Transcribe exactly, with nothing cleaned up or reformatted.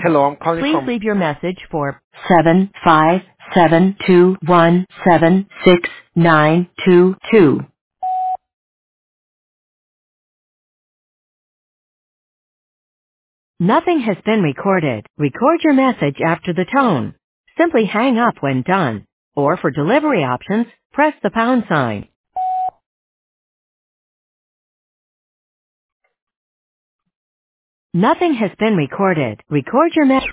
Hello, I'm calling Please from. leave your message for seven five seven two one seven six nine two two. Nothing has been recorded. Record your message after the tone. Simply hang up when done. Or for delivery options, press the pound sign. Nothing has been recorded. Record your message.